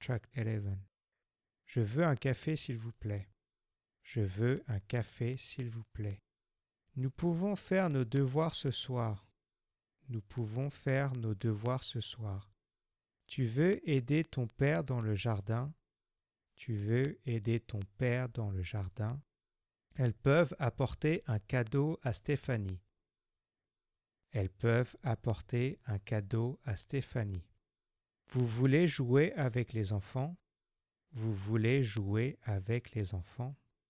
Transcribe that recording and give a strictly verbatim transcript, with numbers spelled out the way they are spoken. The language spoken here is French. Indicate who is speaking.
Speaker 1: track eleven. Je veux un café s'il vous plaît. Je veux un café s'il vous plaît. Nous pouvons faire nos devoirs ce soir. Nous pouvons faire nos devoirs ce soir. Tu veux aider ton père dans le jardin? Tu veux aider ton père dans le jardin? Elles peuvent apporter un cadeau à Stéphanie. Elles peuvent apporter un cadeau à Stéphanie. Vous voulez jouer avec les enfants? Vous voulez jouer avec les enfants?